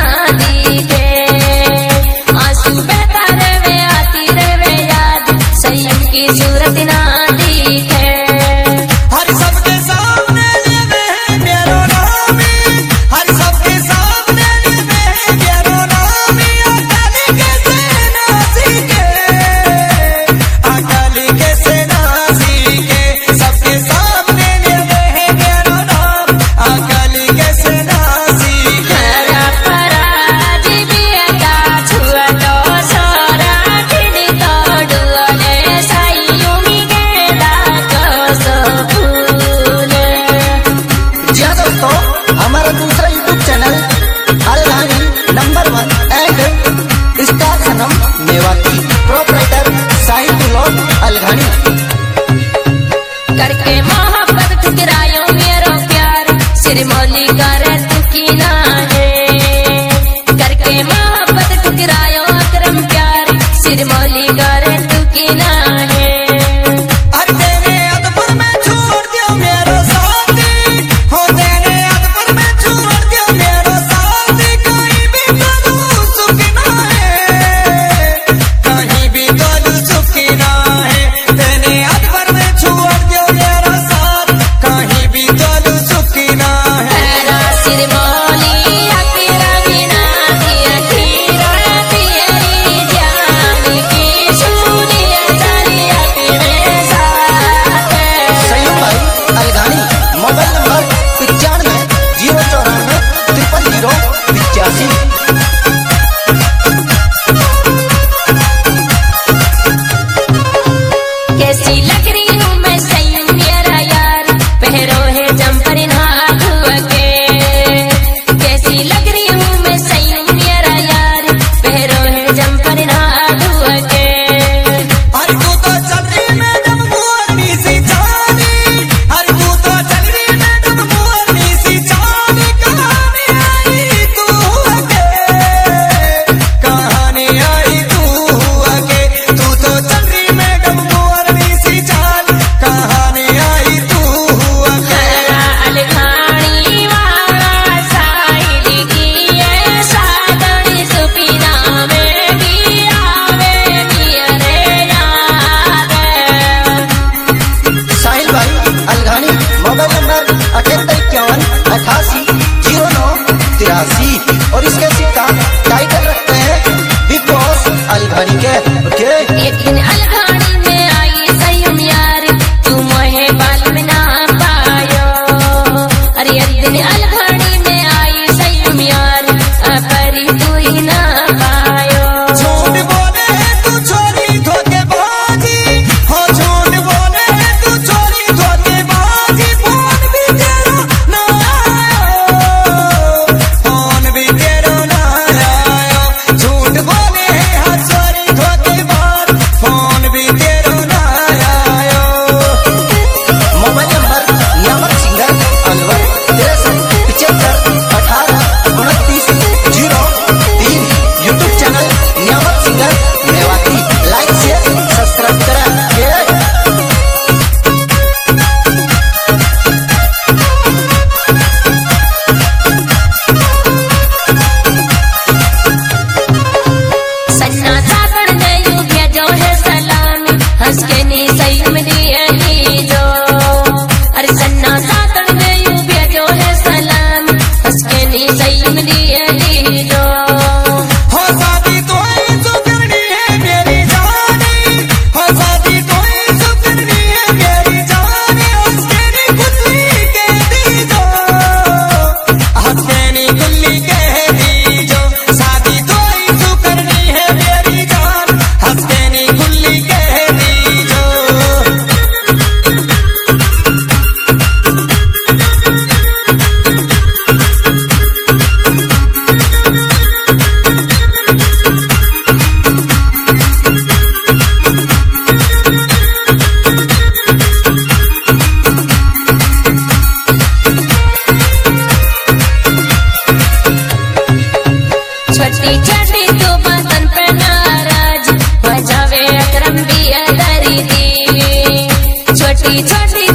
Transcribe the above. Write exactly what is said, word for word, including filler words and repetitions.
दिखे। आंसू बहता रहे आती रहे याद संयम की सूरत ना दिखे। हर सबके सामने लेवे है मेरो नामी, हर सबके सामने लेवे है मेरो नामी। अकाली के सेना सीखे, अकाली के सेना सीखे, सबके सामने लेवे है मेरो नाम, अकाली के सेना सीखे। हरा पराज बियका छुआ तो सोरा खिड़ी तो डुअले सायुमी गेंदा को सो फूले। जी हाँ दोस्तों, हमारा दूसरा YouTube channel Alghani number one and star Sanam Mewati proprietor Sahib blog Alghani. करके मोहब्बत ठुकरायो मेरो प्यार सिरमौली करे तुकी ना है। करके मोहब्बत ठुकरायो अकरम प्यार सिरमौली करे तुकी ना है। अरे तेरे अदपुर में छोड़ दियो मेरो साथी, हो तेरे अदपुर में छोड़ दियो मेरो साथी। कहीं भी तोलू सुखना है, कहीं भी तोलू सुखना है। तेरे अदपुर में छोड़ दियो मेरो साथ, कहीं भी तोलू सुखना है। तेरा सिरमौली तेरा बिना दिया खीरा तेरी जान की सूलिया चलिया तेरे साथ। सयूम भाई अलघानी मोबाइल नंबर पिचानवे जीरो चौरानवे तिरपन जीरो पिचासी। कैसी लग रही हूँ मैं सयूम मेरा यार पहरो है जम्पर नाथ के। कैसी लग रही हूँ मैं सयूम मेरा यार पहरो है जम्पर नाथ के। अरे तू तो चल रही मैडम मुअनी सी जानी, अरे तू तो चल रही मैडम मुअनी सी जानी। कहानी आई तू आगे, कहानी आई तू आगे। तू तो चल रही मैडम मुअनी सी जान, कहानी आई तू आगे। हरा अलघानी वाला साहिल की है सादड़ी सुपीना में भी आवे मेरे याद। साहिल भाई अलघानी मोबाइल नंबर अठहत्तर इक्यावन अठासी जीरो नौ तिरासी। और इसके सिक्का टाइटल रखते हैं बिग बॉस अलघानी के। ओके एक दिन अलघानी में आई सयूम यार तू मोहे बाल में ना पायो। अरे एक दिन अलघानी में आई सयूम यार अपरी तू ही ना पायो। झूठ बोले है तू छोरी धोखेबाजी, हो झूठ बोले है तू छोरी धोखेबाजी। फोन भी तेरा ना आयो, फोन भी तेरा ना आयो। झूठ बोले है हाँ छोरी धोखेबाज, फोन भी तेरा ना आयो। Mobile number Niyamak singer Alwar तिरसठ पिछहत्तर अठारह उनतीस जीरो तीन। YouTube channel Niyamak singer Mewati. Like share subscribe करें। ये सन्ना साबड़ ने यूं भेजो है सलाम हंस के नी सयूम दिए जो। अरे सन्ना साबड़ ने यूं भेजो है सलाम हंस के नी सयूम दिए जो। हो शादी तो ही जो करनी है मेरी जानी, हो शादी तो ही जो करनी है मेरी जानी। हंसनी गुल्ली कह दी जो, हंसनी गुल्ली कह दी जो। शादी तो ही जो करनी है मेरी जान, हंसनी गुल्ली कह दी जो। छोटी छोटी तो बदन पे नाराज बजावे अकरम भी अदरी दी। छोटी छोटी